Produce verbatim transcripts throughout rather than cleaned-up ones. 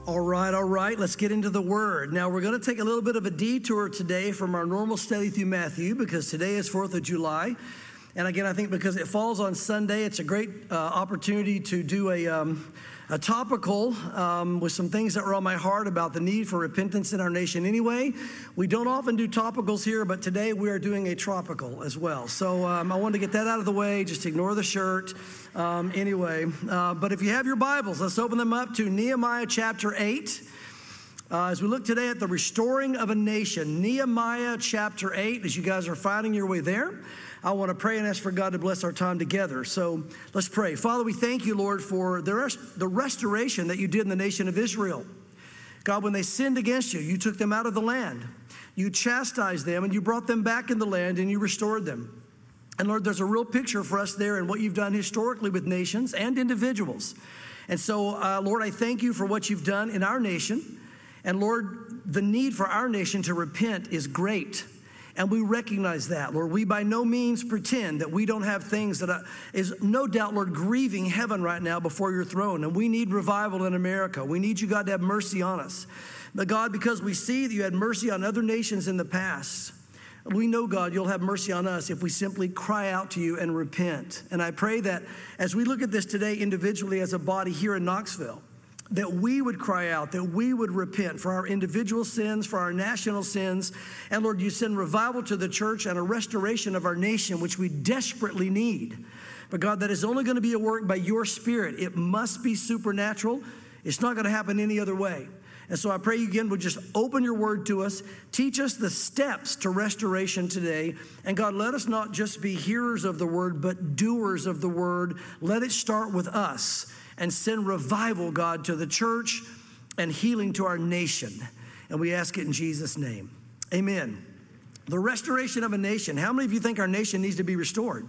All right, all right, let's get into the Word. Now, we're going to take a little bit of a detour today from our normal study through Matthew because today is fourth of July. And again, I think because it falls on Sunday, it's a great uh, opportunity to do a, um, a topical um, with some things that were on my heart about the need for repentance in our nation anyway. We don't often do topicals here, but today we are doing a tropical as well. So um, I wanted to get that out of the way. Just ignore the shirt. Um, anyway, uh, but if you have your Bibles, let's open them up to Nehemiah chapter eight. Uh, as we look today at the restoring of a nation, Nehemiah chapter eight, as you guys are finding your way there, I want to pray and ask for God to bless our time together. So let's pray. Father, we thank you, Lord, for the, rest, the restoration that you did in the nation of Israel. God, when they sinned against you, you took them out of the land. You chastised them and you brought them back in the land and you restored them. And Lord, there's a real picture for us there in what you've done historically with nations and individuals. And so, uh, Lord, I thank you for what you've done in our nation. And Lord, the need for our nation to repent is great. And we recognize that, Lord. We by no means pretend that we don't have things that are, is no doubt, Lord, grieving heaven right now before your throne. And we need revival in America. We need you, God, to have mercy on us. But God, because we see that you had mercy on other nations in the past, we know, God, you'll have mercy on us if we simply cry out to you and repent. And I pray that as we look at this today individually as a body here in Knoxville, that we would cry out, that we would repent for our individual sins, for our national sins. And Lord, you send revival to the church and a restoration of our nation, which we desperately need. But God, that is only going to be a work by your Spirit. It must be supernatural. It's not going to happen any other way. And so I pray you again would just open your word to us. Teach us the steps to restoration today. And God, let us not just be hearers of the word, but doers of the word. Let it start with us. And send revival, God, to the church and healing to our nation. And we ask it in Jesus' name. Amen. The restoration of a nation. How many of you think our nation needs to be restored?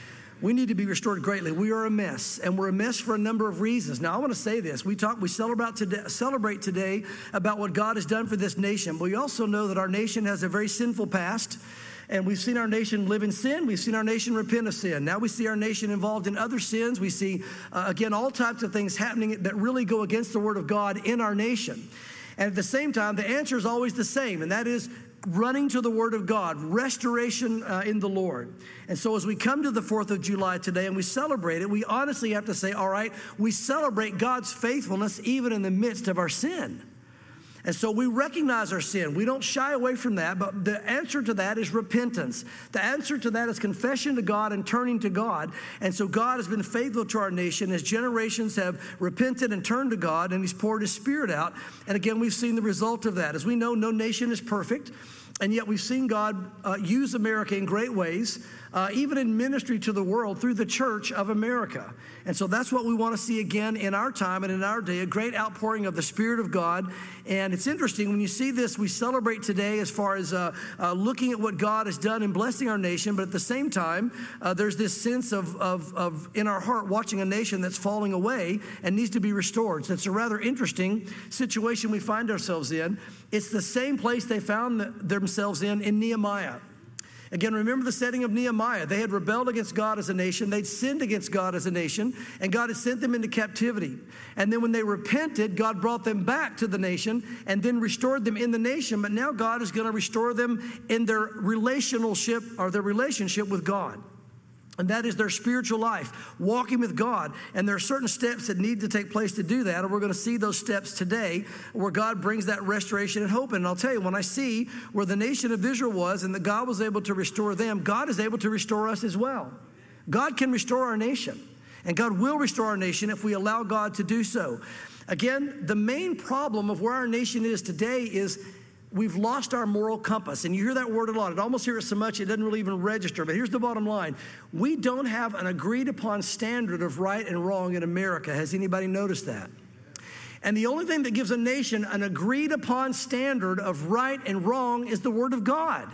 We need to be restored greatly. We are a mess, and we're a mess for a number of reasons. Now, I want to say this. We talk, we celebrate today, celebrate today about what God has done for this nation. But we also know that our nation has a very sinful past. And we've seen our nation live in sin. We've seen our nation repent of sin. Now we see our nation involved in other sins. We see, uh, again, all types of things happening that really go against the word of God in our nation. And at the same time, the answer is always the same, and that is running to the word of God, restoration uh, in the Lord. And so as we come to the fourth of July today and we celebrate it, we honestly have to say, all right, we celebrate God's faithfulness even in the midst of our sin. And so we recognize our sin. We don't shy away from that, but the answer to that is repentance. The answer to that is confession to God and turning to God. And so God has been faithful to our nation as generations have repented and turned to God, and he's poured his Spirit out. And again, we've seen the result of that. As we know, no nation is perfect, and yet we've seen God uh, use America in great ways, uh, even in ministry to the world through the Church of America. And so that's what we want to see again in our time and in our day, a great outpouring of the Spirit of God. And it's interesting, when you see this, we celebrate today as far as uh, uh, looking at what God has done in blessing our nation, but at the same time, uh, there's this sense of, of, of, in our heart, watching a nation that's falling away and needs to be restored. So it's a rather interesting situation we find ourselves in. It's the same place they found themselves in in Nehemiah. Again, remember the setting of Nehemiah. They had rebelled against God as a nation. They'd sinned against God as a nation, and God had sent them into captivity. And then when they repented, God brought them back to the nation and then restored them in the nation. But now God is going to restore them in their relationship or their relationship with God. And that is their spiritual life, walking with God. And there are certain steps that need to take place to do that. And we're going to see those steps today where God brings that restoration and hope. And I'll tell you, when I see where the nation of Israel was and that God was able to restore them, God is able to restore us as well. God can restore our nation. And God will restore our nation if we allow God to do so. Again, the main problem of where our nation is today is we've lost our moral compass. And you hear that word a lot. I almost hear it so much it doesn't really even register. But here's the bottom line. We don't have an agreed upon standard of right and wrong in America. Has anybody noticed that? And the only thing that gives a nation an agreed upon standard of right and wrong is the word of God.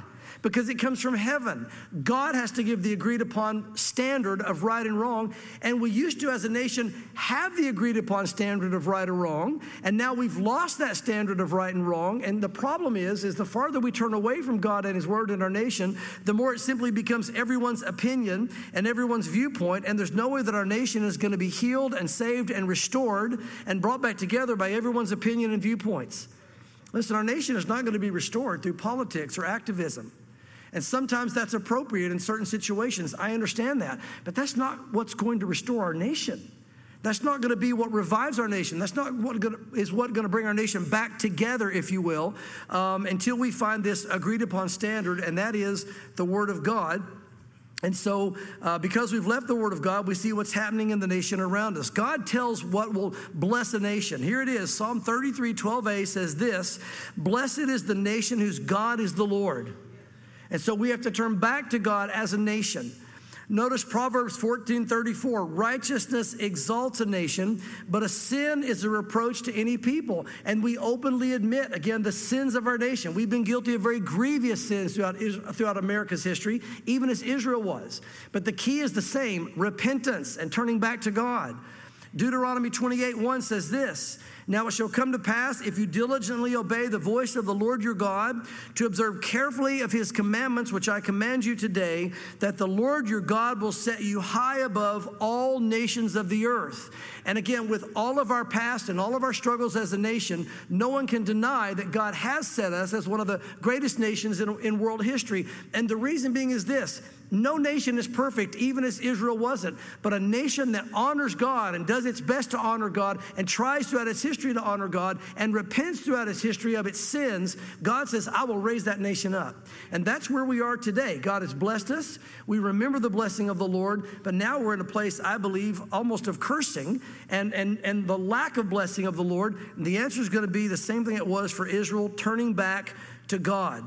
because it comes from heaven. God has to give the agreed upon standard of right and wrong. And we used to, as a nation, have the agreed upon standard of right or wrong. And now we've lost that standard of right and wrong. And the problem is, is the farther we turn away from God and his word in our nation, the more it simply becomes everyone's opinion and everyone's viewpoint. And there's no way that our nation is going to be healed and saved and restored and brought back together by everyone's opinion and viewpoints. Listen, our nation is not going to be restored through politics or activism. And sometimes that's appropriate in certain situations. I understand that. But that's not what's going to restore our nation. That's not going to be what revives our nation. That's not what gonna, is what going to bring our nation back together, if you will, um, until we find this agreed upon standard, and that is the Word of God. And so uh, because we've left the Word of God, we see what's happening in the nation around us. God tells what will bless a nation. Here it is. Psalm thirty-three, twelve a says this: "Blessed is the nation whose God is the Lord." And so we have to turn back to God as a nation. Notice Proverbs fourteen thirty-four, "Righteousness exalts a nation, but a sin is a reproach to any people." And we openly admit, again, the sins of our nation. We've been guilty of very grievous sins throughout, throughout America's history, even as Israel was. But the key is the same: repentance and turning back to God. Deuteronomy twenty-eight one says this: "Now it shall come to pass, if you diligently obey the voice of the Lord your God, to observe carefully of his commandments, which I command you today, that the Lord your God will set you high above all nations of the earth." And again, with all of our past and all of our struggles as a nation, no one can deny that God has set us as one of the greatest nations in, in world history. And the reason being is this: no nation is perfect, even as Israel wasn't. But a nation that honors God and does its best to honor God and tries throughout its history to honor God and repents throughout its history of its sins, God says, "I will raise that nation up." And that's where we are today. God has blessed us. We remember the blessing of the Lord, but now we're in a place, I believe, almost of cursing and, and, and the lack of blessing of the Lord. And the answer is going to be the same thing it was for Israel, turning back to God.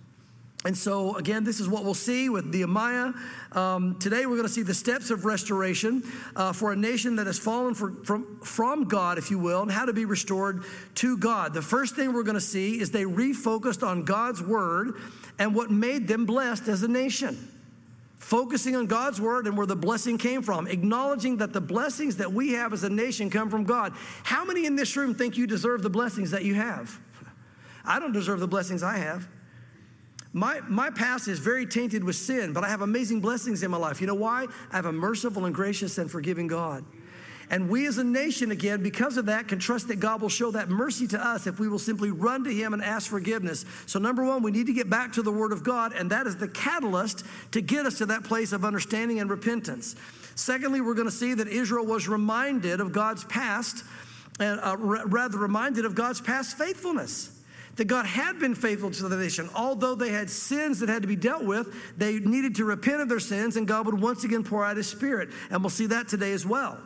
And so, again, this is what we'll see with Nehemiah. Um, today, we're going to see the steps of restoration uh, for a nation that has fallen for, from, from God, if you will, and how to be restored to God. The first thing we're going to see is they refocused on God's word and what made them blessed as a nation. Focusing on God's word and where the blessing came from, acknowledging that the blessings that we have as a nation come from God. How many in this room think you deserve the blessings that you have? I don't deserve the blessings I have. My, my past is very tainted with sin, but I have amazing blessings in my life. You know why? I have a merciful and gracious and forgiving God. And we as a nation, again, because of that, can trust that God will show that mercy to us if we will simply run to him and ask forgiveness. So number one, we need to get back to the word of God, and that is the catalyst to get us to that place of understanding and repentance. Secondly, we're going to see that Israel was reminded of God's past, and uh, rather reminded of God's past faithfulness. That God had been faithful to the nation. Although they had sins that had to be dealt with, they needed to repent of their sins, and God would once again pour out his Spirit. And we'll see that today as well.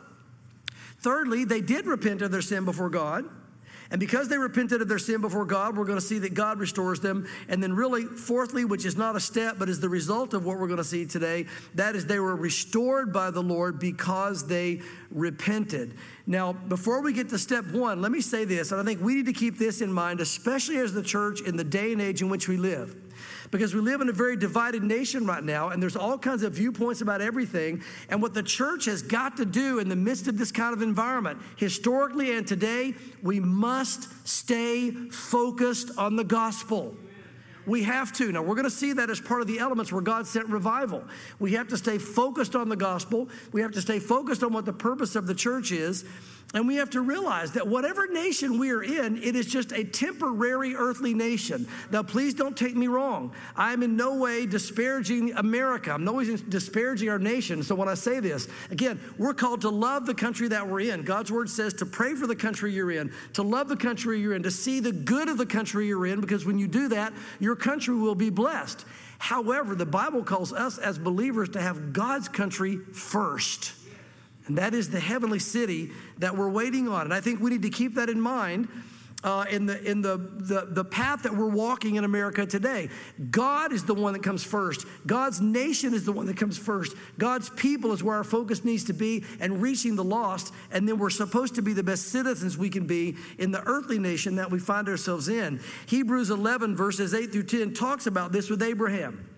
Thirdly, they did repent of their sin before God. And because they repented of their sin before God, we're going to see that God restores them. And then really, fourthly, which is not a step, but is the result of what we're going to see today, that is they were restored by the Lord because they repented. Now, before we get to step one, let me say this, and I think we need to keep this in mind, especially as the church in the day and age in which we live. Because we live in a very divided nation right now, and there's all kinds of viewpoints about everything. And what the church has got to do in the midst of this kind of environment, historically and today, we must stay focused on the gospel. We have to. Now, we're going to see that as part of the elements where God sent revival. We have to stay focused on the gospel. We have to stay focused on what the purpose of the church is. And we have to realize that whatever nation we are in, it is just a temporary earthly nation. Now, please don't take me wrong. I'm in no way disparaging America. I'm no way disparaging our nation. So when I say this, again, we're called to love the country that we're in. God's word says to pray for the country you're in, to love the country you're in, to see the good of the country you're in, because when you do that, your country will be blessed. However, the Bible calls us as believers to have God's country first. And that is the heavenly city that we're waiting on. And I think we need to keep that in mind uh, in, the, in the, the, the path that we're walking in America today. God is the one that comes first. God's nation is the one that comes first. God's people is where our focus needs to be, and reaching the lost. And then we're supposed to be the best citizens we can be in the earthly nation that we find ourselves in. Hebrews eleven, verses eight through ten talks about this with Abraham.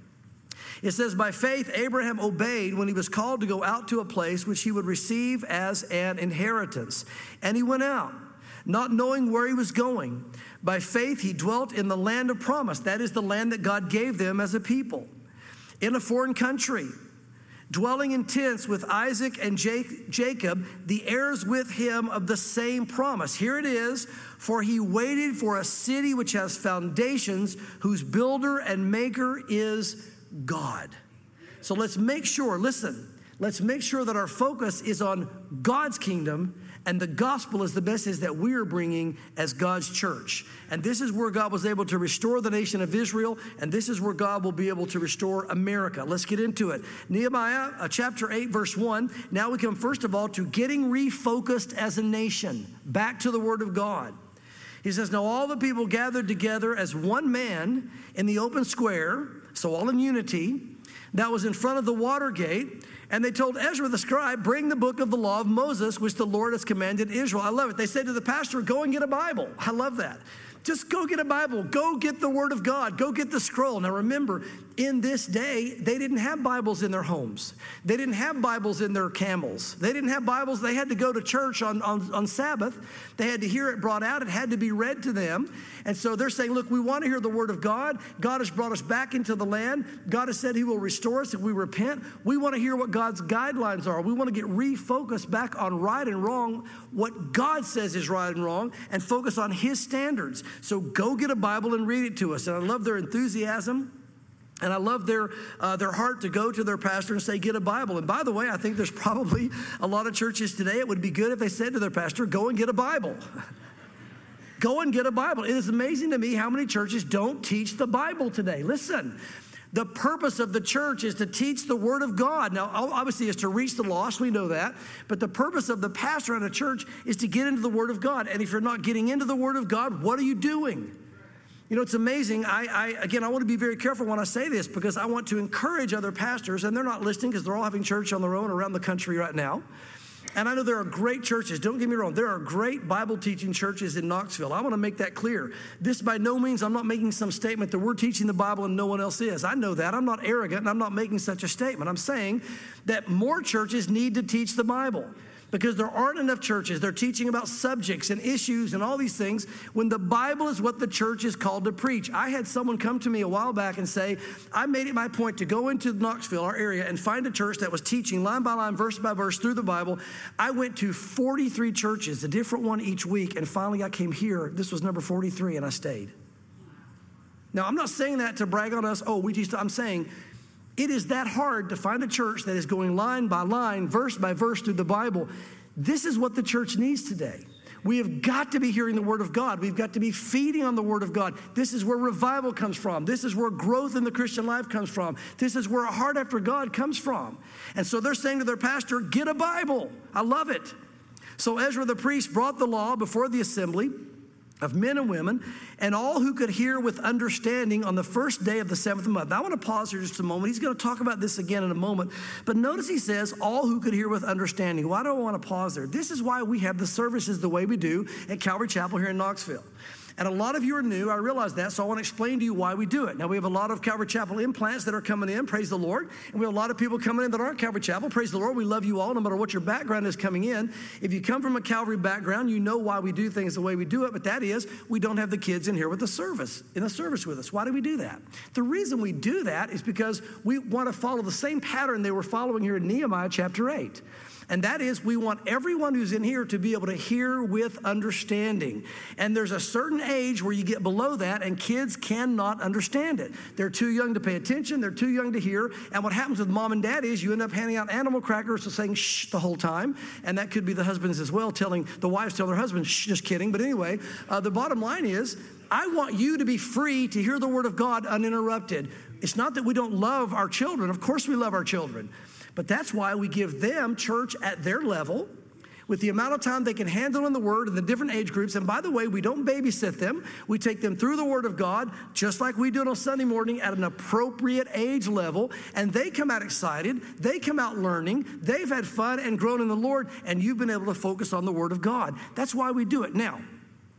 It says, by faith, Abraham obeyed when he was called to go out to a place which he would receive as an inheritance. And he went out, not knowing where he was going. By faith, he dwelt in the land of promise. That is the land that God gave them as a people, in a foreign country, dwelling in tents with Isaac and Jacob, the heirs with him of the same promise. Here it is, for he waited for a city which has foundations, whose builder and maker is God. So let's make sure, listen, let's make sure that our focus is on God's kingdom, and the gospel is the message that we are bringing as God's church. And this is where God was able to restore the nation of Israel, and this is where God will be able to restore America. Let's get into it. Nehemiah uh, chapter eight, verse one. Now we come first of all to getting refocused as a nation, back to the word of God. He says, now all the people gathered together as one man in the open square, so all in unity, that was in front of the water gate. And they told Ezra the scribe, bring the book of the law of Moses, which the Lord has commanded Israel. I love it. They said to the pastor, go and get a Bible. I love that. Just go get a Bible. Go get the word of God. Go get the scroll. Now remember, in this day, they didn't have Bibles in their homes. They didn't have Bibles in their camels. They didn't have Bibles. They had to go to church on, on, on Sabbath. They had to hear it brought out. It had to be read to them. And so they're saying, look, we want to hear the word of God. God has brought us back into the land. God has said he will restore us if we repent. We want to hear what God's guidelines are. We want to get refocused back on right and wrong, what God says is right and wrong, and focus on his standards. So go get a Bible and read it to us. And I love their enthusiasm. And I love their uh, their heart to go to their pastor and say, get a Bible. And by the way, I think there's probably a lot of churches today, it would be good if they said to their pastor, go and get a Bible. Go and get a Bible. It is amazing to me how many churches don't teach the Bible today. Listen, the purpose of the church is to teach the word of God. Now, obviously, it's to reach the lost. We know that. But the purpose of the pastor at a church is to get into the word of God. And if you're not getting into the word of God, what are you doing? You know, it's amazing. I, I again, I want to be very careful when I say this because I want to encourage other pastors, and they're not listening because they're all having church on their own around the country right now. And I know there are great churches. Don't get me wrong. There are great Bible teaching churches in Knoxville. I want to make that clear. This by no means, I'm not making some statement that we're teaching the Bible and no one else is. I know that. I'm not arrogant, and I'm not making such a statement. I'm saying that more churches need to teach the Bible, because there aren't enough churches. They're teaching about subjects and issues and all these things when the Bible is what the church is called to preach. I had someone come to me a while back and say, I made it my point to go into Knoxville, our area, and find a church that was teaching line by line, verse by verse through the Bible. I went to forty-three churches, a different one each week, and finally I came here. This was number forty-three, and I stayed. Now, I'm not saying that to brag on us. Oh, we teach. I'm saying it is that hard to find a church that is going line by line, verse by verse through the Bible. This is what the church needs today. We have got to be hearing the word of God. We've got to be feeding on the word of God. This is where revival comes from. This is where growth in the Christian life comes from. This is where a heart after God comes from. And so they're saying to their pastor, get a Bible. I love it. So Ezra the priest brought the law before the assembly of men and women, and all who could hear with understanding on the first day of the seventh month. Now, I want to pause here just a moment. He's going to talk about this again in a moment. But notice he says, all who could hear with understanding. Why do I want to pause there? This is why we have the services the way we do at Calvary Chapel here in Knoxville. And a lot of you are new. I realize that, so I want to explain to you why we do it. Now, we have a lot of Calvary Chapel implants that are coming in. Praise the Lord. And we have a lot of people coming in that aren't Calvary Chapel. Praise the Lord. We love you all, no matter what your background is coming in. If you come from a Calvary background, you know why we do things the way we do it, but that is we don't have the kids in here with the service, in the service with us. Why do we do that? The reason we do that is because we want to follow the same pattern they were following here in Nehemiah chapter eight. And that is, we want everyone who's in here to be able to hear with understanding. And there's a certain age where you get below that, and kids cannot understand it. They're too young to pay attention. They're too young to hear. And what happens with mom and dad is you end up handing out animal crackers and saying shh the whole time. And that could be the husbands as well, telling the wives tell their husbands shh, just kidding. But anyway, uh, the bottom line is, I want you to be free to hear the word of God uninterrupted. It's not that we don't love our children. Of course we love our children. But that's why we give them church at their level with the amount of time they can handle in the Word and the different age groups. And by the way, we don't babysit them. We take them through the Word of God, just like we do it on Sunday morning at an appropriate age level. And they come out excited. They come out learning. They've had fun and grown in the Lord. And you've been able to focus on the Word of God. That's why we do it. Now,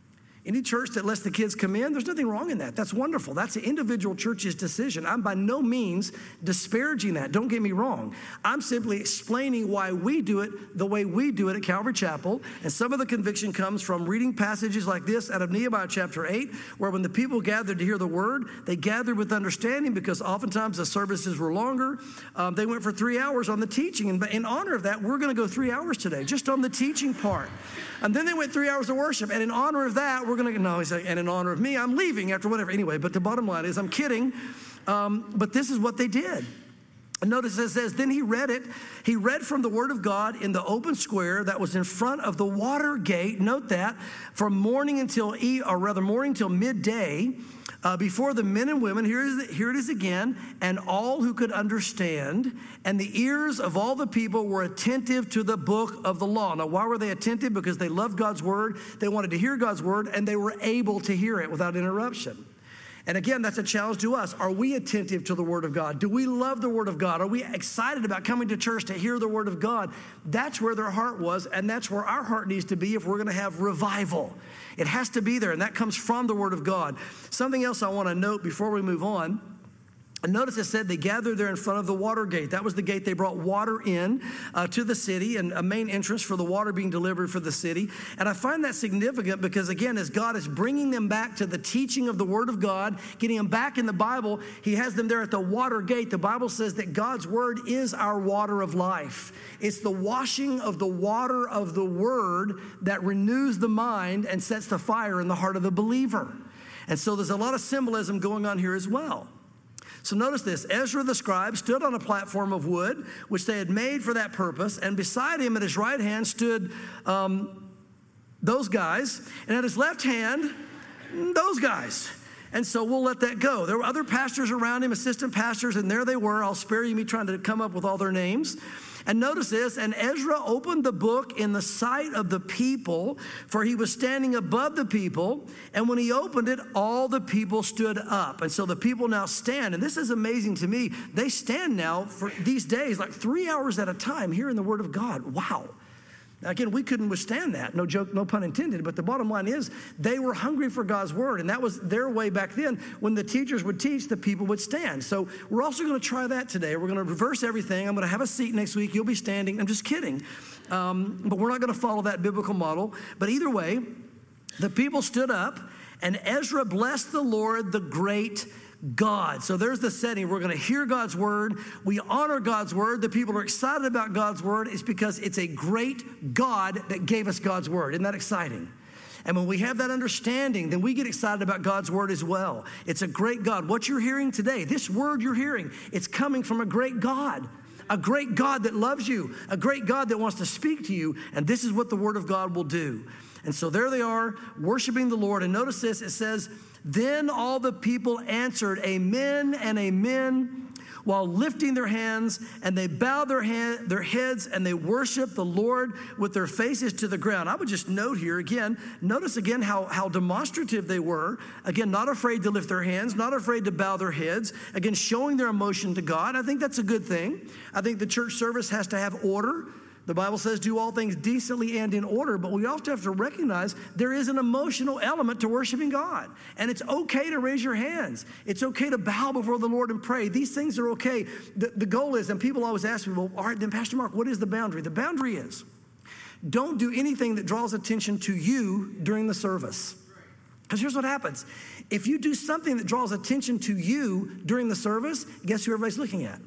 Any church that lets the kids come in, there's nothing wrong in that. That's wonderful. That's the individual church's decision. I'm by no means disparaging that. Don't get me wrong. I'm simply explaining why we do it the way we do it at Calvary Chapel. And some of the conviction comes from reading passages like this out of Nehemiah chapter eight, where when the people gathered to hear the word, they gathered with understanding because oftentimes the services were longer. Um, they went for three hours on the teaching. And in honor of that, we're going to go three hours today, just on the teaching part. And then they went three hours of worship. And in honor of that, we're going to, no, he's like, and in honor of me, I'm leaving after whatever. Anyway, but the bottom line is, I'm kidding. Um, but this is what they did. And notice it says, then he read it. He read from the word of God in the open square that was in front of the water gate. Note that, from morning until, e- or rather morning till midday, Uh, before the men and women, here, is, here it is again, and all who could understand, and the ears of all the people were attentive to the book of the law. Now, why were they attentive? Because they loved God's word, they wanted to hear God's word, and they were able to hear it without interruption. And again, that's a challenge to us. Are we attentive to the word of God? Do we love the word of God? Are we excited about coming to church to hear the word of God? That's where their heart was, and that's where our heart needs to be if we're going to have revival. It has to be there, and that comes from the word of God. Something else I want to note before we move on. And notice it said they gathered there in front of the water gate. That was the gate they brought water in uh, to the city, and a main entrance for the water being delivered for the city. And I find that significant because, again, as God is bringing them back to the teaching of the Word of God, getting them back in the Bible, He has them there at the water gate. The Bible says that God's Word is our water of life. It's the washing of the water of the Word that renews the mind and sets the fire in the heart of the believer. And so there's a lot of symbolism going on here as well. So notice this, Ezra the scribe stood on a platform of wood, which they had made for that purpose, and beside him at his right hand stood um, those guys, and at his left hand, those guys. And so we'll let that go. There were other pastors around him, assistant pastors, and there they were. I'll spare you me trying to come up with all their names. And notice this, and Ezra opened the book in the sight of the people, for he was standing above the people. And when he opened it, all the people stood up. And so the people now stand. And this is amazing to me. They stand now for these days, like three hours at a time, hearing the word of God. Wow. Now, again, we couldn't withstand that. No joke, no pun intended. But the bottom line is they were hungry for God's word. And that was their way back then. When the teachers would teach, the people would stand. So we're also going to try that today. We're going to reverse everything. I'm going to have a seat next week. You'll be standing. I'm just kidding. Um, but we're not going to follow that biblical model. But either way, the people stood up, and Ezra blessed the Lord, the great God. So there's the setting. We're going to hear God's word. We honor God's word. The people are excited about God's word. It's because it's a great God that gave us God's word. Isn't that exciting? And when we have that understanding, then we get excited about God's word as well. It's a great God. What you're hearing today, this word you're hearing, it's coming from a great God. A great God that loves you. A great God that wants to speak to you. And this is what the word of God will do. And so there they are, worshiping the Lord. And notice this, it says, then all the people answered, amen and amen, while lifting their hands, and they bowed their, hand, their heads, and they worshiped the Lord with their faces to the ground. I would just note here again, notice again how, how demonstrative they were. Again, not afraid to lift their hands, not afraid to bow their heads. Again, showing their emotion to God. I think that's a good thing. I think the church service has to have order. The Bible says do all things decently and in order, but we also have to recognize there is an emotional element to worshiping God. And it's okay to raise your hands. It's okay to bow before the Lord and pray. These things are okay. The, the goal is, and people always ask me, well, all right, then Pastor Mark, what is the boundary? The boundary is don't do anything that draws attention to you during the service. Because here's what happens. If you do something that draws attention to you during the service, guess who everybody's looking at?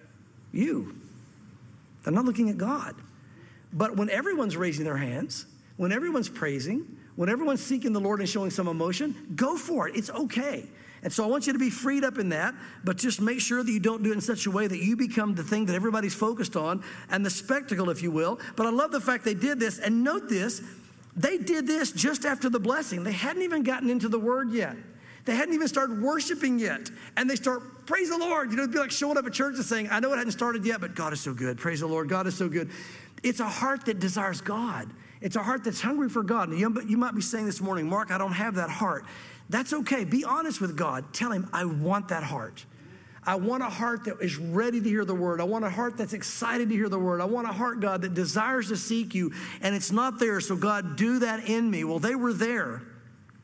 You. They're not looking at God. But when everyone's raising their hands, when everyone's praising, when everyone's seeking the Lord and showing some emotion, go for it. It's okay. And so I want you to be freed up in that, but just make sure that you don't do it in such a way that you become the thing that everybody's focused on and the spectacle, if you will. But I love the fact they did this. And note this, they did this just after the blessing. They hadn't even gotten into the word yet. They hadn't even started worshiping yet. And they start, praise the Lord. You know, it'd be like showing up at church and saying, I know it hadn't started yet, but God is so good. Praise the Lord. God is so good. It's a heart that desires God. It's a heart that's hungry for God. And you, you might be saying this morning, Mark, I don't have that heart. That's okay. Be honest with God. Tell him, I want that heart. I want a heart that is ready to hear the word. I want a heart that's excited to hear the word. I want a heart, God, that desires to seek you, and it's not there. So God, do that in me. Well, they were there.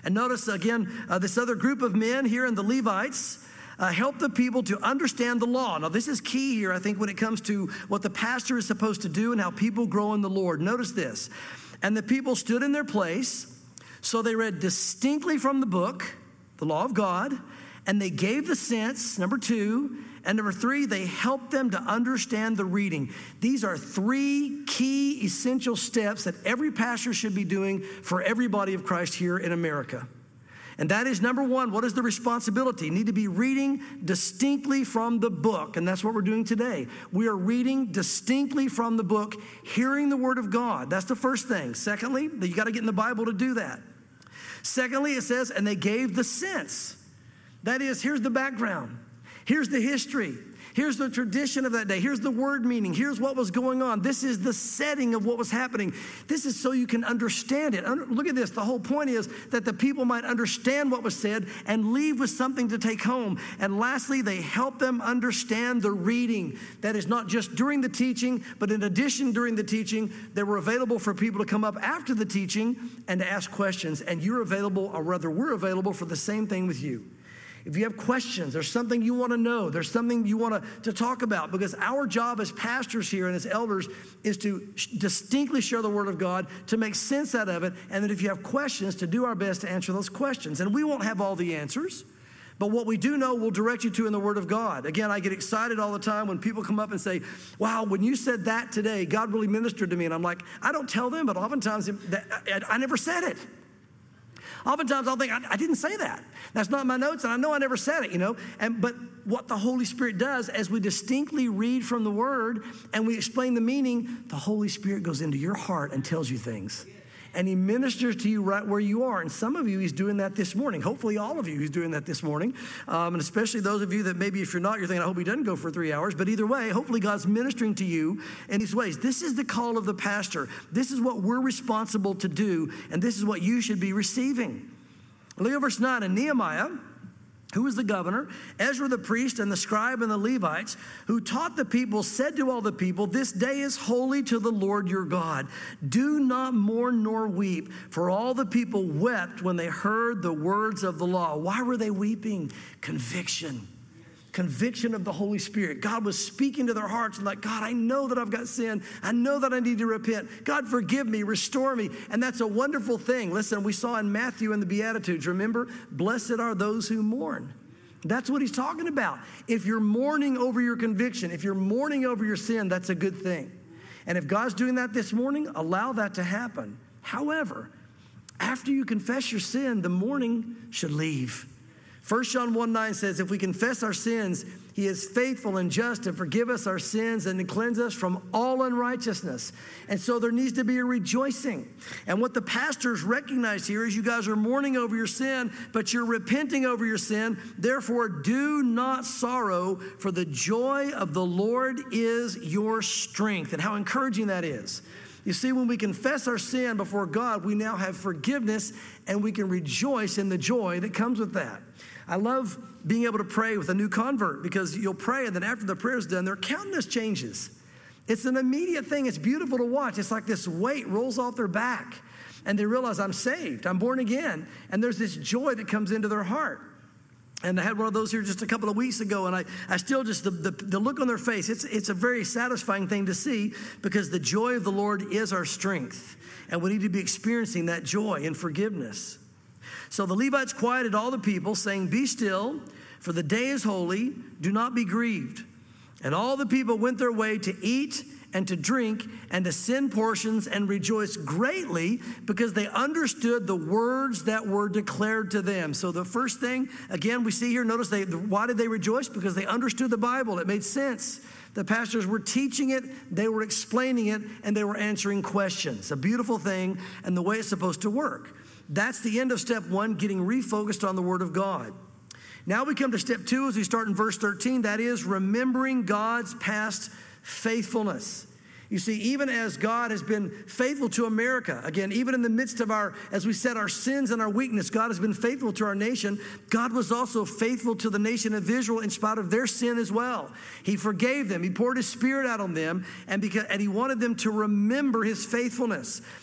And notice again, uh, this other group of men here in the Levites uh, help the people to understand the law. Now, this is key here, I think, when it comes to what the pastor is supposed to do and how people grow in the Lord. Notice this. And the people stood in their place, so they read distinctly from the book, the law of God, and they gave the sense, number two, and number three, they helped them to understand the reading. These are three key essential steps that every pastor should be doing for every body of Christ here in America. And that is, number one, what is the responsibility? You need to be reading distinctly from the book, and that's what we're doing today. We are reading distinctly from the book, hearing the word of God. That's the first thing. Secondly, you got to get in the Bible to do that. Secondly, it says, and they gave the sense. That is, here's the background. Here's the history. Here's the tradition of that day. Here's the word meaning. Here's what was going on. This is the setting of what was happening. This is so you can understand it. Look at this. The whole point is that the people might understand what was said and leave with something to take home. And lastly, they help them understand the reading. That is not just during the teaching, but in addition during the teaching, they were available for people to come up after the teaching and to ask questions. And you're available, or rather we're available for the same thing with you. If you have questions, there's something you want to know, there's something you want to, to talk about, because our job as pastors here and as elders is to sh- distinctly share the word of God, to make sense out of it, and that if you have questions, to do our best to answer those questions. And we won't have all the answers, but what we do know, we'll direct you to in the word of God. Again, I get excited all the time when people come up and say, wow, when you said that today, God really ministered to me. And I'm like, I don't tell them, but oftentimes that, I, I never said it. Oftentimes I'll think, I, I didn't say that. That's not in my notes, and I know I never said it, you know. And but what the Holy Spirit does, as we distinctly read from the Word and we explain the meaning, the Holy Spirit goes into your heart and tells you things. And he ministers to you right where you are. And some of you, he's doing that this morning. Hopefully all of you, he's doing that this morning. Um, and especially those of you that maybe if you're not, you're thinking, I hope he doesn't go for three hours. But either way, hopefully God's ministering to you in these ways. This is the call of the pastor. This is what we're responsible to do. And this is what you should be receiving. Look at verse nine. And Nehemiah, who was the governor, Ezra the priest, and the scribe and the Levites, who taught the people, said to all the people, this day is holy to the Lord your God. Do not mourn nor weep, for all the people wept when they heard the words of the law. Why were they weeping? Conviction. Conviction of the Holy Spirit. God was speaking to their hearts and like, God, I know that I've got sin. I know that I need to repent. God, forgive me, restore me. And that's a wonderful thing. Listen, we saw in Matthew in the Beatitudes, remember, blessed are those who mourn. That's what he's talking about. If you're mourning over your conviction, if you're mourning over your sin, that's a good thing. And if God's doing that this morning, allow that to happen. However, after you confess your sin, the mourning should leave. First John one nine says, if we confess our sins, he is faithful and just to forgive us our sins and to cleanse us from all unrighteousness. And so there needs to be a rejoicing. And what the pastors recognize here is you guys are mourning over your sin, but you're repenting over your sin. Therefore, do not sorrow, for the joy of the Lord is your strength. And how encouraging that is. You see, when we confess our sin before God, we now have forgiveness and we can rejoice in the joy that comes with that. I love being able to pray with a new convert because you'll pray and then after the prayer is done, their countenance changes. It's an immediate thing. It's beautiful to watch. It's like this weight rolls off their back and they realize I'm saved, I'm born again. And there's this joy that comes into their heart. And I had one of those here just a couple of weeks ago, and I, I still just, the, the, the look on their face, it's, it's a very satisfying thing to see because the joy of the Lord is our strength. And we need to be experiencing that joy and forgiveness. So the Levites quieted all the people, saying, be still, for the day is holy, do not be grieved. And all the people went their way to eat and to drink and to send portions and rejoice greatly because they understood the words that were declared to them. So the first thing, again, we see here, notice they, why did they rejoice? Because they understood the Bible. It made sense. The pastors were teaching it, they were explaining it, and they were answering questions. A beautiful thing and the way it's supposed to work. That's the end of step one, getting refocused on the Word of God. Now we come to step two as we start in verse thirteen. That is remembering God's past faithfulness. You see, even as God has been faithful to America, again, even in the midst of our, as we said, our sins and our weakness, God has been faithful to our nation. God was also faithful to the nation of Israel in spite of their sin as well. He forgave them. He poured his Spirit out on them, and because and he wanted them to remember his faithfulness.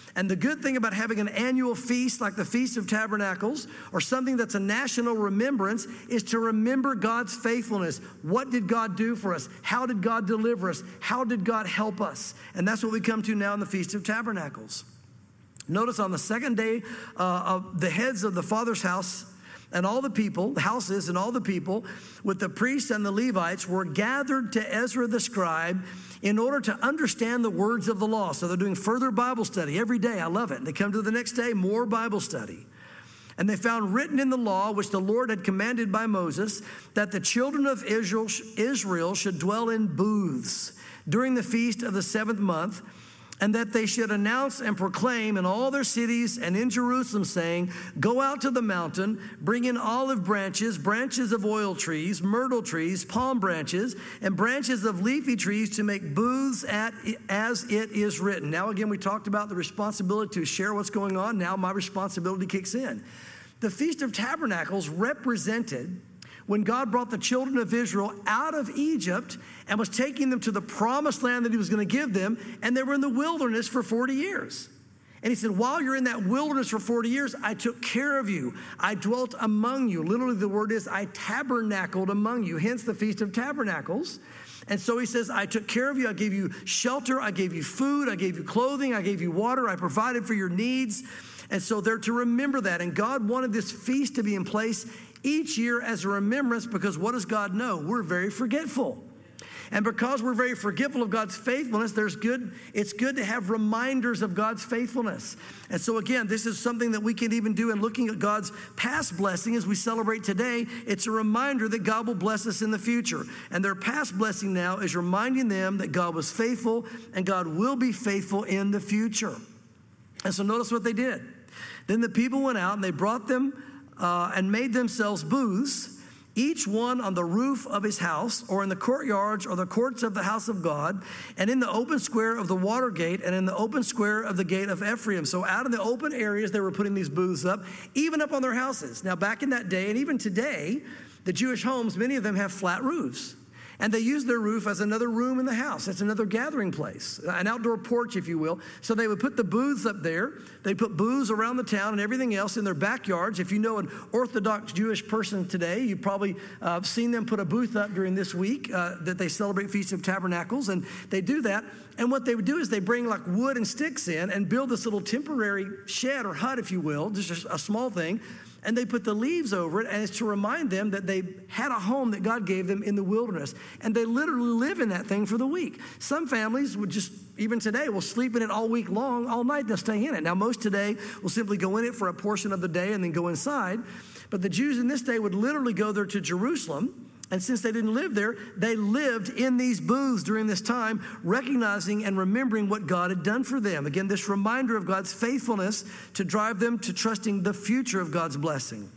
And the good thing about having an annual feast like the Feast of Tabernacles, or something that's a national remembrance, is to remember God's faithfulness. What did God do for us? How did God deliver us? How did God help us? And that's what we come to now in the Feast of Tabernacles. Notice on the second day, uh, of the heads of the Father's house and all the people, the houses and all the people, with the priests and the Levites, were gathered to Ezra the scribe in order to understand the words of the law. So they're doing further Bible study every day. I love it. They come to the next day, more Bible study. And they found written in the law, which the Lord had commanded by Moses, that the children of Israel, Israel should dwell in booths during the feast of the seventh month, and that they should announce and proclaim in all their cities and in Jerusalem, saying, go out to the mountain, bring in olive branches, branches of oil trees, myrtle trees, palm branches, and branches of leafy trees to make booths at, as it is written. Now again, we talked about the responsibility to share what's going on. Now my responsibility kicks in. The Feast of Tabernacles represented when God brought the children of Israel out of Egypt and was taking them to the promised land that he was going to give them, and they were in the wilderness for forty years. And he said, while you're in that wilderness for forty years, I took care of you. I dwelt among you. Literally, the word is, I tabernacled among you, hence the Feast of Tabernacles. And so he says, I took care of you. I gave you shelter. I gave you food. I gave you clothing. I gave you water. I provided for your needs. And so they're to remember that. And God wanted this feast to be in place each year as a remembrance, because what does God know? We're very forgetful. And because we're very forgetful of God's faithfulness, there's good, it's good to have reminders of God's faithfulness. And so again, this is something that we can even do in looking at God's past blessing as we celebrate today. It's a reminder that God will bless us in the future. And their past blessing now is reminding them that God was faithful and God will be faithful in the future. And so notice what they did. Then the people went out and they brought them Uh, and made themselves booths, each one on the roof of his house, or in the courtyards or the courts of the house of God, and in the open square of the water gate, and in the open square of the gate of Ephraim. So out in the open areas, they were putting these booths up, even up on their houses. Now, back in that day, and even today, the Jewish homes, many of them have flat roofs. And they use their roof as another room in the house. It's another gathering place, an outdoor porch, if you will. So they would put the booths up there. They put booths around the town and everything else in their backyards. If you know an Orthodox Jewish person today, you've probably uh, seen them put a booth up during this week uh, that they celebrate Feast of Tabernacles. And they do that. And what they would do is they bring like wood and sticks in and build this little temporary shed or hut, if you will, just a small thing. And they put the leaves over it, and it's to remind them that they had a home that God gave them in the wilderness. And they literally live in that thing for the week. Some families would just, even today, will sleep in it all week long, all night, they'll stay in it. Now, most today will simply go in it for a portion of the day and then go inside. But the Jews in this day would literally go there to Jerusalem. And since they didn't live there, they lived in these booths during this time, recognizing and remembering what God had done for them. Again, this reminder of God's faithfulness to drive them to trusting the future of God's blessing.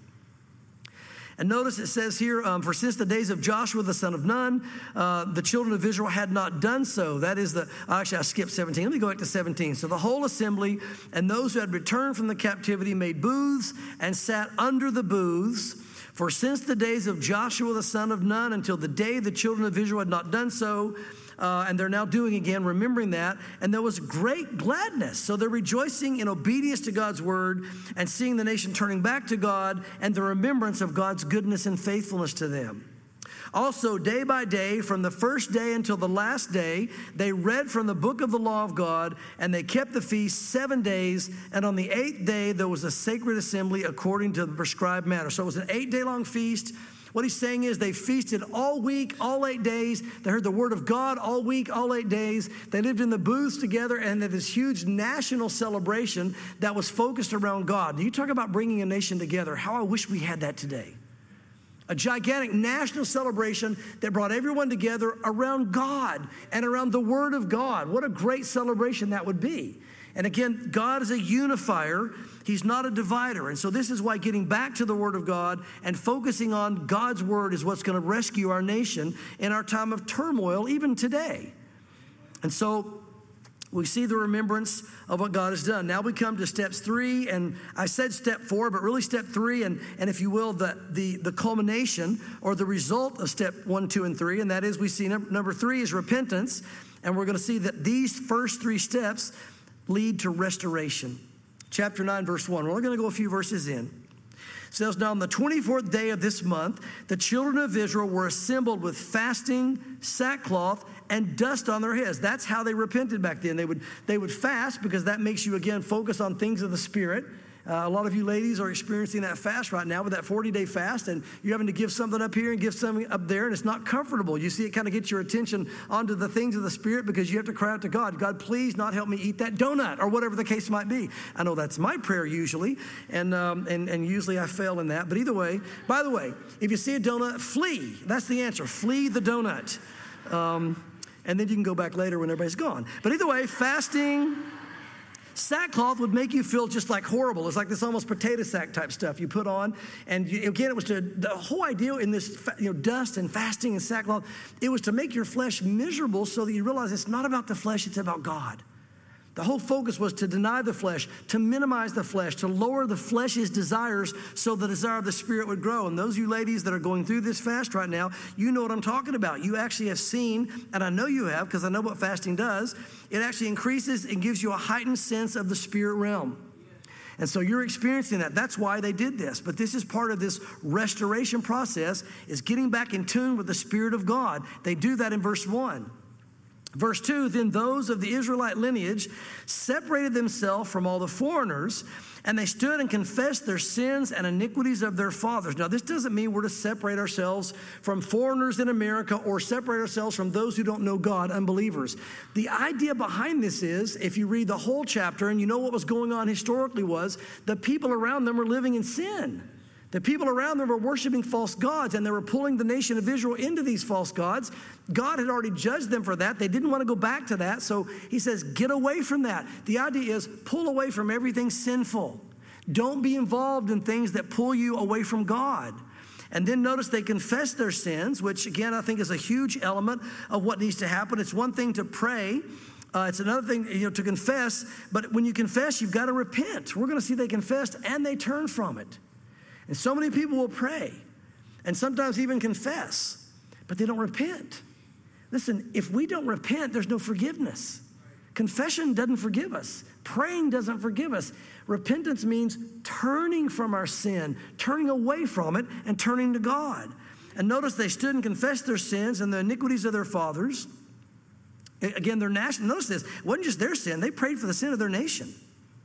And notice it says here, um, for since the days of Joshua the son of Nun, uh, the children of Israel had not done so. That is the, actually I skipped seventeen. Let me go back to seventeen. So the whole assembly and those who had returned from the captivity made booths and sat under the booths. For since the days of Joshua the son of Nun until the day the children of Israel had not done so, uh, and they're now doing again, remembering that, and there was great gladness. So they're rejoicing in obedience to God's word and seeing the nation turning back to God and the remembrance of God's goodness and faithfulness to them. Also, day by day, from the first day until the last day, they read from the book of the law of God, and they kept the feast seven days. And on the eighth day, there was a sacred assembly according to the prescribed manner. So it was an eight-day-long feast. What he's saying is they feasted all week, all eight days. They heard the word of God all week, all eight days. They lived in the booths together, and this huge national celebration that was focused around God. You talk about bringing a nation together. How I wish we had that today. A gigantic national celebration that brought everyone together around God and around the Word of God. What a great celebration that would be. And again, God is a unifier. He's not a divider. And so this is why getting back to the Word of God and focusing on God's Word is what's going to rescue our nation in our time of turmoil, even today. And so we see the remembrance of what God has done. Now we come to steps three, and I said step four, but really step three, and, and if you will, the, the, the culmination or the result of step one, two, and three, and that is we see number, number three is repentance, and we're going to see that these first three steps lead to restoration. Chapter nine, verse one. We're only going to go a few verses in. It says, now on the twenty-fourth day of this month, the children of Israel were assembled with fasting, sackcloth, and dust on their heads. That's how they repented back then. They would, they would fast because that makes you, again, focus on things of the Spirit. Uh, a lot of you ladies are experiencing that fast right now with that forty-day fast, and you're having to give something up here and give something up there, and it's not comfortable. You see, it kind of gets your attention onto the things of the Spirit because you have to cry out to God, God, please not help me eat that donut, or whatever the case might be. I know that's my prayer usually, and, um, and, and usually I fail in that. But either way, by the way, if you see a donut, flee. That's the answer. Flee the donut. Um, and then you can go back later when everybody's gone. But either way, fasting... Sackcloth would make you feel just like horrible. It's like this almost potato sack type stuff you put on. And you, again, it was to, the whole idea in this, you know, dust and fasting and sackcloth, it was to make your flesh miserable so that you realize it's not about the flesh, it's about God. The whole focus was to deny the flesh, to minimize the flesh, to lower the flesh's desires so the desire of the Spirit would grow. And those of you ladies that are going through this fast right now, you know what I'm talking about. You actually have seen, and I know you have because I know what fasting does, it actually increases and gives you a heightened sense of the spirit realm. And so you're experiencing that. That's why they did this. But this is part of this restoration process, is getting back in tune with the Spirit of God. They do that in verse one. Verse two, then those of the Israelite lineage separated themselves from all the foreigners, and they stood and confessed their sins and iniquities of their fathers. Now, this doesn't mean we're to separate ourselves from foreigners in America or separate ourselves from those who don't know God, unbelievers. The idea behind this is, if you read the whole chapter and you know what was going on historically, was the people around them were living in sin. The people around them were worshiping false gods, and they were pulling the nation of Israel into these false gods. God had already judged them for that. They didn't want to go back to that. So he says, get away from that. The idea is pull away from everything sinful. Don't be involved in things that pull you away from God. And then notice they confess their sins, which again, I think is a huge element of what needs to happen. It's one thing to pray. Uh, it's another thing, you know, to confess. But when you confess, you've got to repent. We're going to see they confessed and they turned from it. And so many people will pray and sometimes even confess, but they don't repent. Listen, if we don't repent, there's no forgiveness. Confession doesn't forgive us. Praying doesn't forgive us. Repentance means turning from our sin, turning away from it, and turning to God. And notice they stood and confessed their sins and the iniquities of their fathers. Again, their nation, notice this, it wasn't just their sin. They prayed for the sin of their nation.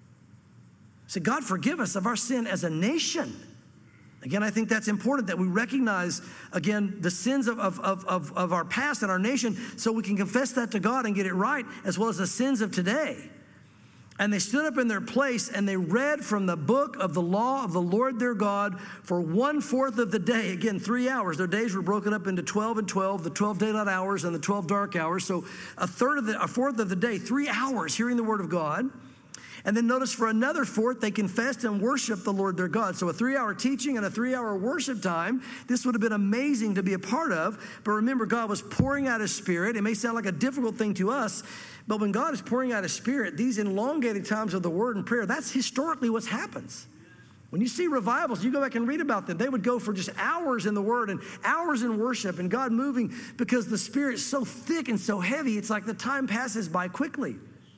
Say, God, forgive us of our sin as a nation. Again, I think that's important that we recognize, again, the sins of, of, of, of our past and our nation so we can confess that to God and get it right, as well as the sins of today. And they stood up in their place and they read from the book of the law of the Lord their God for one-fourth of the day. Again, three hours. Their days were broken up into twelve and twelve, the twelve daylight hours and the twelve dark hours. So a third of the, a fourth of the day, three hours hearing the word of God. And then notice for another fourth, they confessed and worshiped the Lord their God. So a three-hour teaching and a three-hour worship time, this would have been amazing to be a part of. But remember, God was pouring out his Spirit. It may sound like a difficult thing to us, but when God is pouring out his Spirit, these elongated times of the word and prayer, that's historically what happens. When you see revivals, you go back and read about them. They would go for just hours in the word and hours in worship and God moving because the Spirit's so thick and so heavy, it's like the time passes by quickly.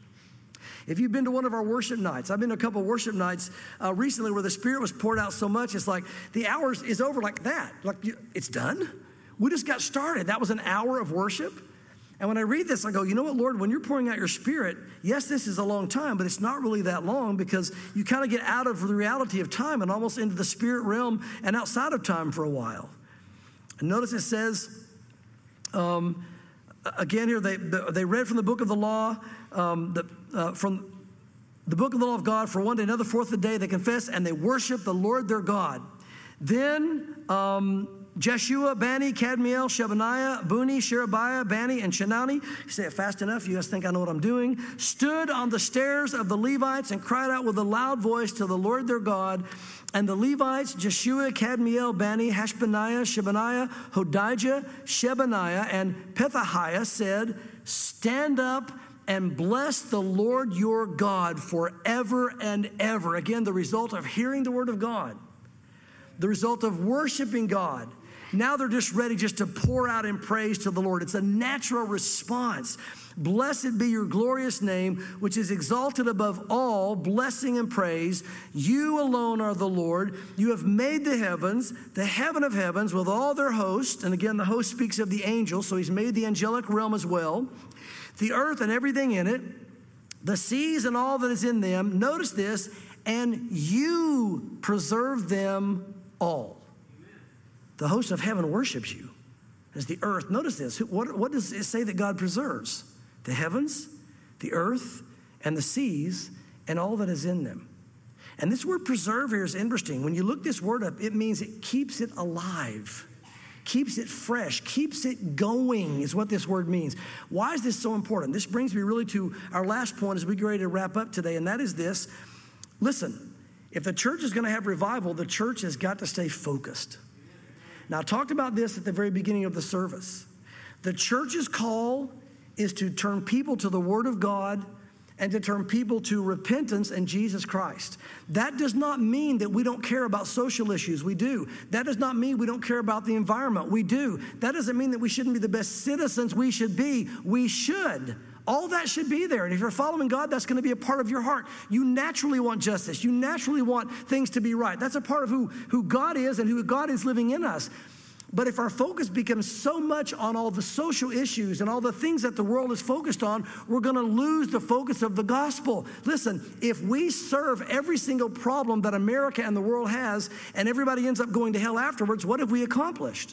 If you've been to one of our worship nights, I've been to a couple of worship nights uh, recently where the Spirit was poured out so much, it's like the hours is over like that. Like, it's done? We just got started. That was an hour of worship. And when I read this, I go, you know what, Lord, when you're pouring out your Spirit, yes, this is a long time, but it's not really that long because you kind of get out of the reality of time and almost into the spirit realm and outside of time for a while. And notice it says, um, again here, they, they read from the book of the law, um, the, uh, from the book of the law of God for one day, another fourth of the day, they confess and they worship the Lord their God. Then um, Jeshua, Bani, Kadmiel, Shebaniah, Buni, Sherebiah, Bani, and Chenani, you say it fast enough, you guys think I know what I'm doing, stood on the stairs of the Levites and cried out with a loud voice to the Lord their God. And the Levites, Jeshua, Kadmiel, Bani, Hashbaniah, Shebaniah, Hodijah, Shebaniah, and Pethahiah said, stand up and bless the Lord your God forever and ever. Again, the result of hearing the word of God, the result of worshiping God. Now they're just ready just to pour out in praise to the Lord. It's a natural response. Blessed be your glorious name, which is exalted above all blessing and praise. You alone are the Lord. You have made the heavens, the heaven of heavens with all their hosts. And again, the host speaks of the angels, so he's made the angelic realm as well. The earth and everything in it, the seas and all that is in them. Notice this, and you preserve them all. The host of heaven worships you as the earth. Notice this. What, what does it say that God preserves? The heavens, the earth, and the seas, and all that is in them. And this word preserve here is interesting. When you look this word up, it means it keeps it alive, keeps it fresh, keeps it going is what this word means. Why is this so important? This brings me really to our last point as we get ready to wrap up today, and that is this. Listen, if the church is going to have revival, the church has got to stay focused. Now, I talked about this at the very beginning of the service. The church's call is to turn people to the Word of God and to turn people to repentance and Jesus Christ. That does not mean that we don't care about social issues. We do. That does not mean we don't care about the environment. We do. That doesn't mean that we shouldn't be the best citizens we should be. We should. All that should be there. And if you're following God, that's going to be a part of your heart. You naturally want justice. You naturally want things to be right. That's a part of who, who God is and who God is living in us. But if our focus becomes so much on all the social issues and all the things that the world is focused on, we're going to lose the focus of the gospel. Listen, if we serve every single problem that America and the world has and everybody ends up going to hell afterwards, what have we accomplished?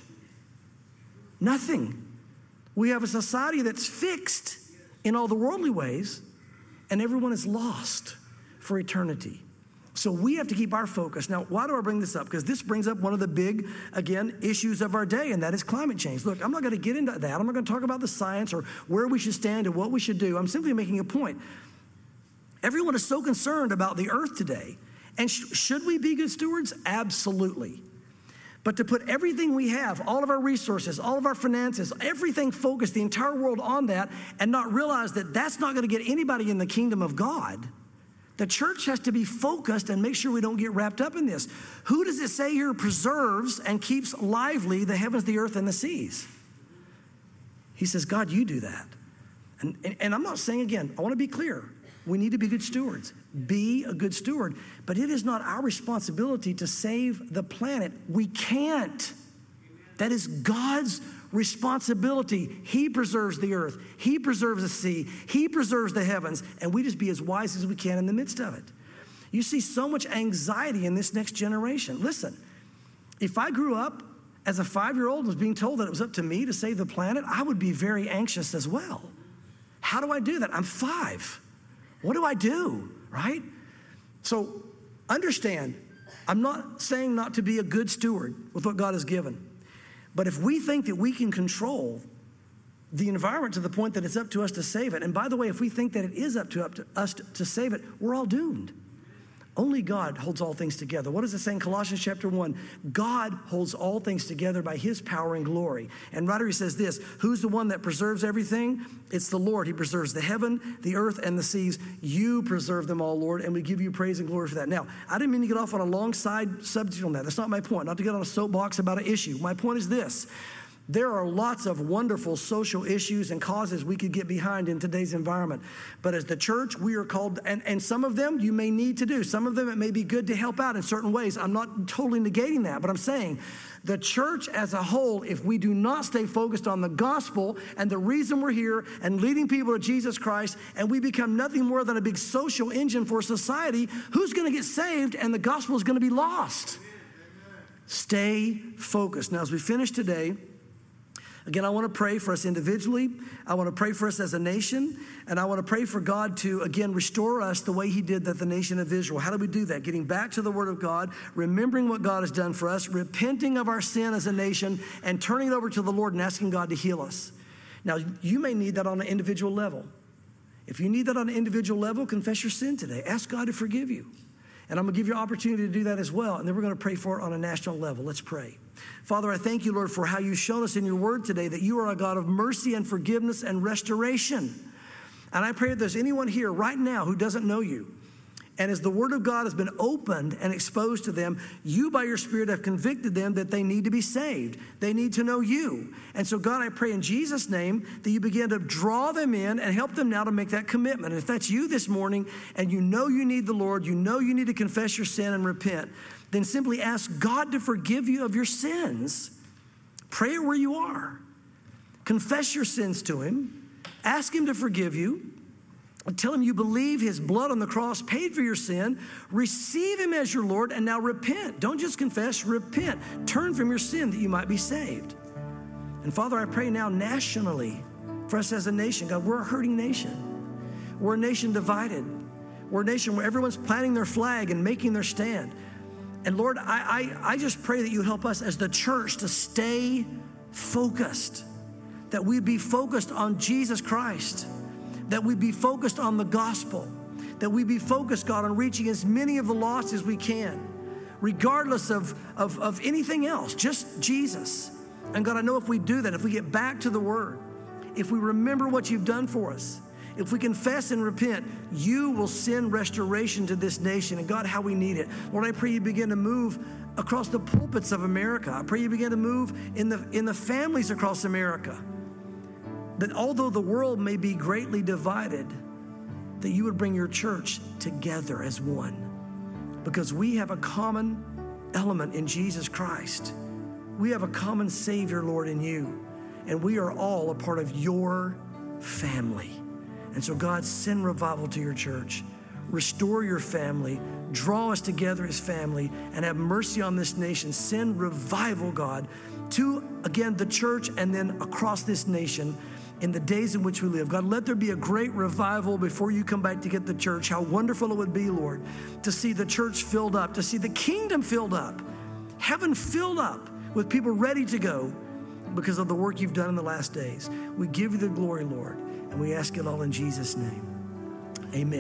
Nothing. We have a society that's fixed in all the worldly ways, and everyone is lost for eternity. So we have to keep our focus. Now, why do I bring this up? Because this brings up one of the big, again, issues of our day, and that is climate change. Look, I'm not going to get into that. I'm not going to talk about the science or where we should stand and what we should do. I'm simply making a point. Everyone is so concerned about the earth today. And sh- should we be good stewards? Absolutely. But to put everything we have, all of our resources, all of our finances, everything focused, the entire world on that, and not realize that that's not going to get anybody in the kingdom of God. The church has to be focused and make sure we don't get wrapped up in this. Who does it say here preserves and keeps lively the heavens, the earth, and the seas? He says, God, you do that. And, and, and I'm not saying, again, I want to be clear. We need to be good stewards. Be a good steward. But it is not our responsibility to save the planet. We can't. That is God's responsibility. He preserves the earth. He preserves the sea. He preserves the heavens. And we just be as wise as we can in the midst of it. You see so much anxiety in this next generation. Listen, if I grew up as a five-year-old and was being told that it was up to me to save the planet, I would be very anxious as well. How do I do that? I'm five. What do I do, right? So understand, I'm not saying not to be a good steward with what God has given. But if we think that we can control the environment to the point that it's up to us to save it, and by the way, if we think that it is up to, up to us to, to save it, we're all doomed. Only God holds all things together. What does it say in Colossians chapter one? God holds all things together by his power and glory. And right here he says this, who's the one that preserves everything? It's the Lord. He preserves the heaven, the earth, and the seas. You preserve them all, Lord, and we give you praise and glory for that. Now, I didn't mean to get off on a long side subject on that. That's not my point, not to get on a soapbox about an issue. My point is this. There are lots of wonderful social issues and causes we could get behind in today's environment. But as the church, we are called, and, and some of them you may need to do. Some of them it may be good to help out in certain ways. I'm not totally negating that, but I'm saying the church as a whole, if we do not stay focused on the gospel and the reason we're here and leading people to Jesus Christ, and we become nothing more than a big social engine for society, who's going to get saved and the gospel is going to be lost? Amen. Stay focused. Now, as we finish today, again, I want to pray for us individually. I want to pray for us as a nation. And I want to pray for God to, again, restore us the way he did that the nation of Israel. How do we do that? Getting back to the word of God, remembering what God has done for us, repenting of our sin as a nation, and turning it over to the Lord and asking God to heal us. Now, you may need that on an individual level. If you need that on an individual level, confess your sin today. Ask God to forgive you. And I'm going to give you an opportunity to do that as well. And then we're going to pray for it on a national level. Let's pray. Father, I thank you, Lord, for how you've shown us in your word today that you are a God of mercy and forgiveness and restoration. And I pray that there's anyone here right now who doesn't know you. And as the word of God has been opened and exposed to them, you by your Spirit have convicted them that they need to be saved. They need to know you. And so God, I pray in Jesus' name that you begin to draw them in and help them now to make that commitment. And if that's you this morning and you know you need the Lord, you know you need to confess your sin and repent, then simply ask God to forgive you of your sins. Pray it where you are. Confess your sins to him. Ask him to forgive you. Tell him you believe his blood on the cross paid for your sin. Receive him as your Lord and now repent. Don't just confess, repent. Turn from your sin that you might be saved. And Father, I pray now nationally for us as a nation. God, we're a hurting nation. We're a nation divided. We're a nation where everyone's planting their flag and making their stand. And Lord, I, I, I just pray that you help us as the church to stay focused, that we be focused on Jesus Christ, that we be focused on the gospel, that we be focused, God, on reaching as many of the lost as we can, regardless of, of, of anything else, just Jesus. And God, I know if we do that, if we get back to the word, if we remember what you've done for us, if we confess and repent, you will send restoration to this nation. And God, how we need it. Lord, I pray you begin to move across the pulpits of America. I pray you begin to move in the, in the families across America. That although the world may be greatly divided, that you would bring your church together as one. Because we have a common element in Jesus Christ. We have a common Savior, Lord, in you. And we are all a part of your family. And so, God, send revival to your church. Restore your family. Draw us together as family. And have mercy on this nation. Send revival, God, to, again, the church and then across this nation in the days in which we live. God, let there be a great revival before you come back to get the church. How wonderful it would be, Lord, to see the church filled up, to see the kingdom filled up, heaven filled up with people ready to go because of the work you've done in the last days. We give you the glory, Lord, and we ask it all in Jesus' name. Amen.